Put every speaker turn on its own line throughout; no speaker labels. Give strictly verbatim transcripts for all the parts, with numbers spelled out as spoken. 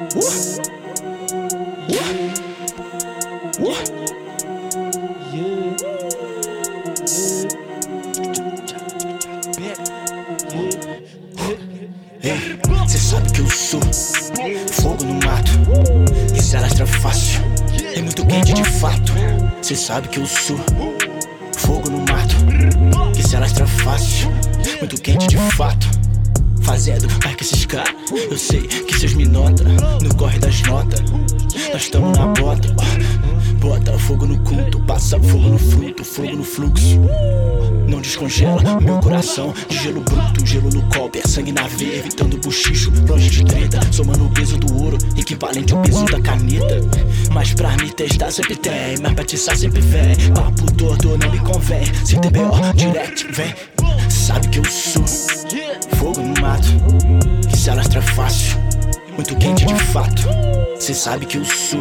Cê sabe que eu sou fogo no mato, que se alastra fácil, é muito quente de fato. Cê sabe que eu sou fogo no mato, que se alastra fácil, muito quente de fato. Fazendo mais que esses caras, eu sei que cês me notam no corre das notas. Nós tamo na bota, bota fogo no culto, passa fogo no fruto, fogo no fluxo. Não descongela meu coração de gelo bruto, gelo no copo, é sangue na veia, evitando bochicho, longe de treta. Somando o peso do ouro, equivalente ao peso da caneta. Mas pra me testar sempre tem, mas pra tiçar sempre vem. Papo torto não me convém, se tem B O direct, vem. Sabe que eu sou fogo no mato, que se alastra fácil, muito quente de fato. Cê sabe que eu sou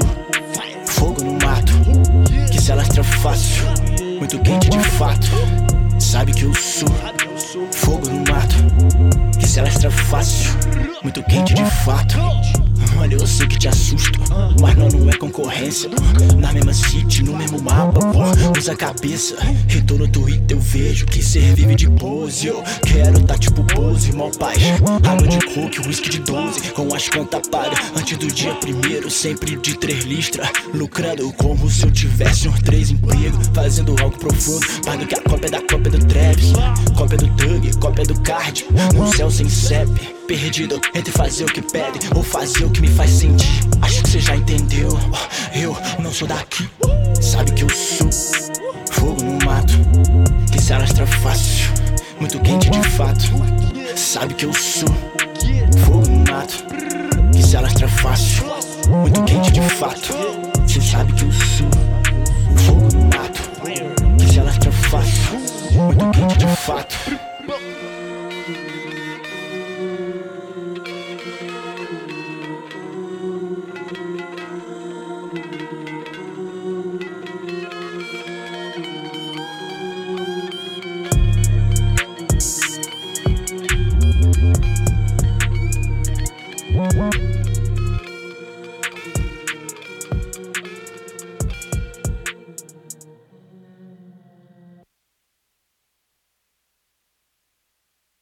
fogo no mato, que se alastra fácil, muito quente de fato. Sabe que eu sou fogo no mato, que se alastra fácil, muito quente de fato. Olha, eu sei que te assusto, mas não, não é concorrência. Na mesma city, no mesmo mapa, pô, usa a cabeça. E todo Twitter eu vejo que cê vive de pose. Eu quero tá tipo pose, mal paz. Água de coque, whisky de doze, com as contas pagas antes do dia primeiro, sempre de três listras. Lucrando como se eu tivesse uns três empregos, fazendo algo profundo, mais do que a cópia da cópia do Travis, cópia do Doug, cópia do Card. No céu sem C E P, perdido entre fazer o que pede ou fazer o que me faz sentir. Acho que cê já entendeu, eu não sou daqui. Sabe que eu sou fogo no mato, que se alastra fácil, muito quente de fato. Sabe que eu sou fogo no mato, que se alastra fácil, muito quente de fato. Cê sabe que eu sou fogo no mato, que se alastra fácil, muito quente de fato.